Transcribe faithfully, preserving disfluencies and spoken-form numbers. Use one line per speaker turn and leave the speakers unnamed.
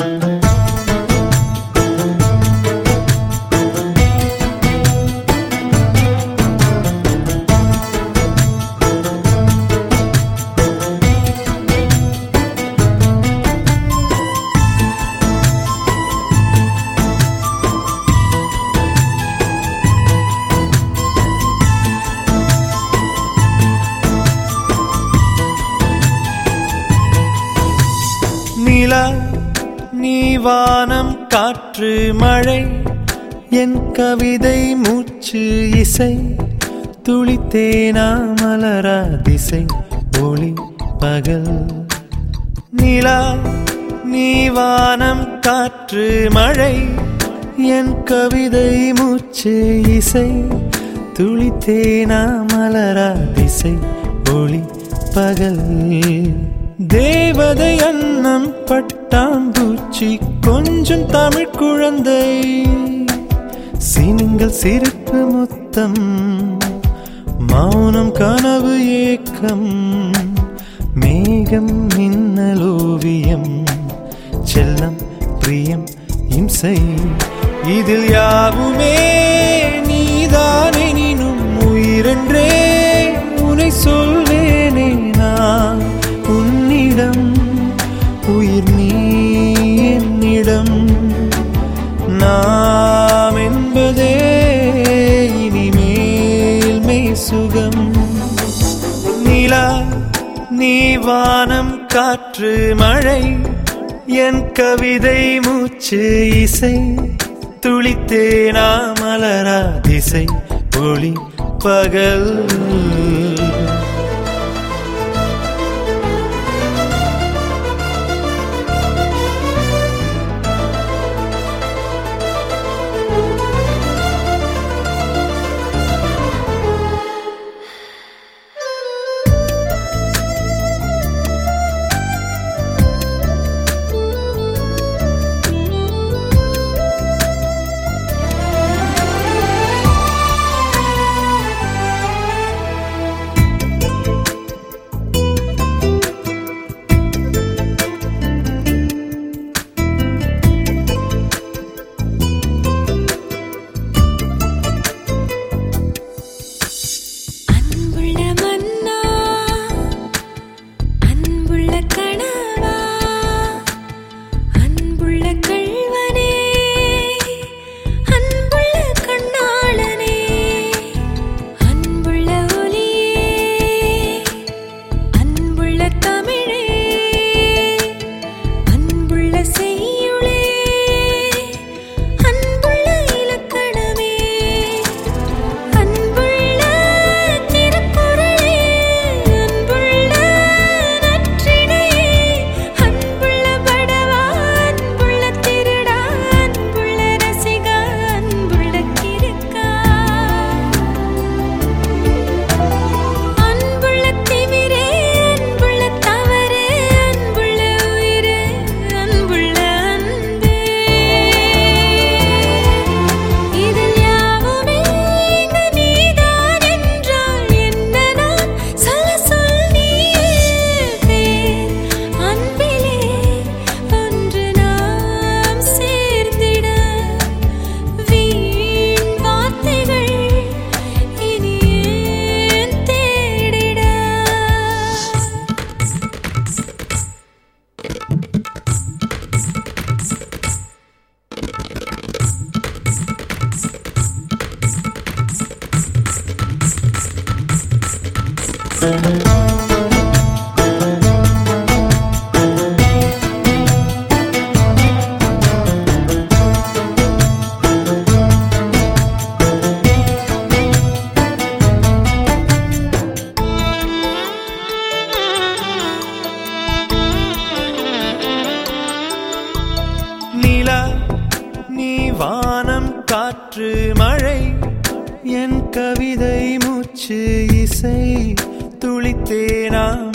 நிலா நீ வானம் காற்று மழை என் கவிதை மூச்சு இசை துளித்தேனா மலரா திசை ஒளி பகல். நிலா நீ வானம் காற்று மழை என் கவிதை மூச்சு இசை துளித்தேனா மலரா திசை ஒளி பகல். தேவதை அன்னம் பட்டாம்பூச்சி கொஞ்சம் தமிழ் குழந்தை சினுங்கள் சிரிப்பு முத்தம் மௌனம் கனவு ஏக்கம் மேகம் மின்னல் ஓவியம் செல்லம் பிரியம் இம்சை இதில் யாவுமே நீதானெனினும் உயிரென்றே உனை சொல்வேனே நான் உன்னிடம் உயிர் நீ என்னிடம் நாம் என்பதே இனிமேல் மெய் சுகம். நிலா நீ வானம் காற்று மழை என் கவிதை மூச்சு இசை துளித்தேனா மலரா திசை ஒளி பகல். நிலா நீ வானம் காற்று மழை என் கவிதை மூச்சு இசை துளித்தேனா